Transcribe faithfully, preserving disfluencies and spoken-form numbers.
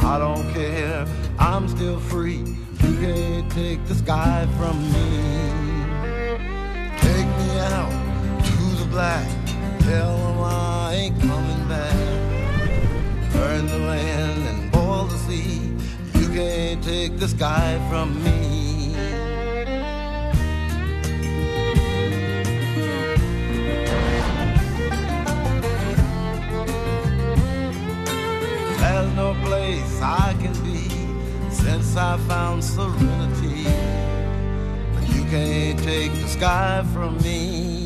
I don't care, I'm still free. You can't take the sky from me. Take me out to the black, tell them I ain't coming back. Burn the land and boil the sea. You can't take the sky from me. There's no place I can be since I found serenity. But you can't take the sky from me.